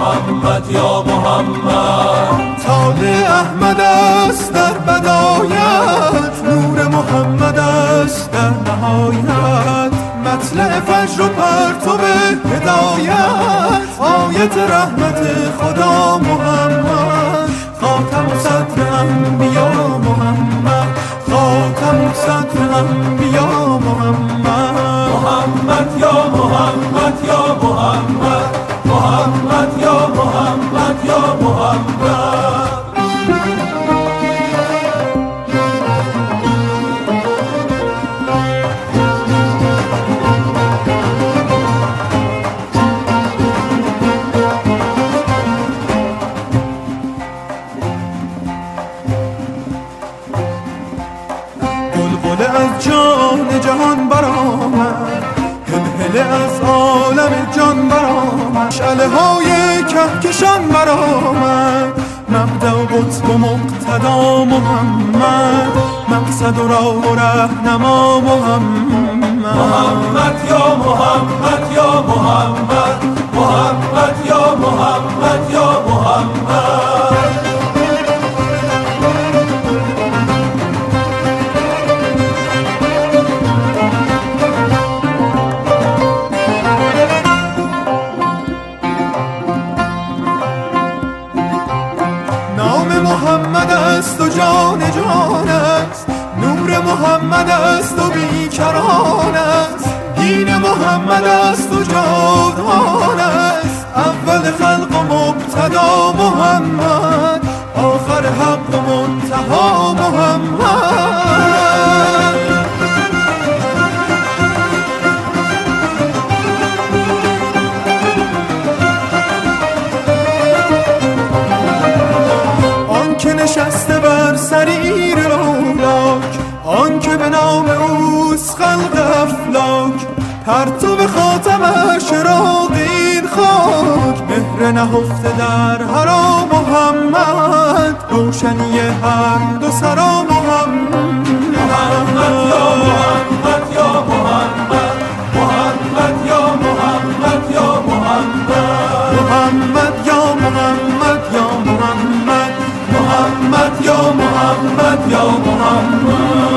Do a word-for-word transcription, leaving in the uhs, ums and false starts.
محمد یا محمد. طالع احمد است در بدایت، نور محمد است در نهایت، مطلع فجر و پرتو هدایت، آیت رحمت خدا محمد، خاتم و صدر انبیا محمد، خاتم و صدر انبیا محمد. محمد یا محمد یا محمد، محمد یا محمد یا محمد. بلبل از جان جهان برآمد، هلهله از عالم جان برآمد، شعله های کهکشان برآمد، مبدأ و قطب و مقتدا محمد، مقصد و راه و رهنما محمد. محمد یا محمد یا محمد، محمد یا محمد یا محمد. محمد است و جان جان است، نور محمد است و بیکران است، دین محمد است و جاودان است، اول خلق و مبتدا محمد، آخر حق و منتها محمد. که نشسته بر سریر اولاک، آن که به نام اوست خلق افلاک، پرتو به خاتمش راق این خاک، مهر نهفته در حرام محمد، روشنی هر دو سرا محمد. محمد یا محمد یا محمد، محمد یا محمد یا محمد. محمد یا محمد یا محمد، محمد یا محمد یا محمد.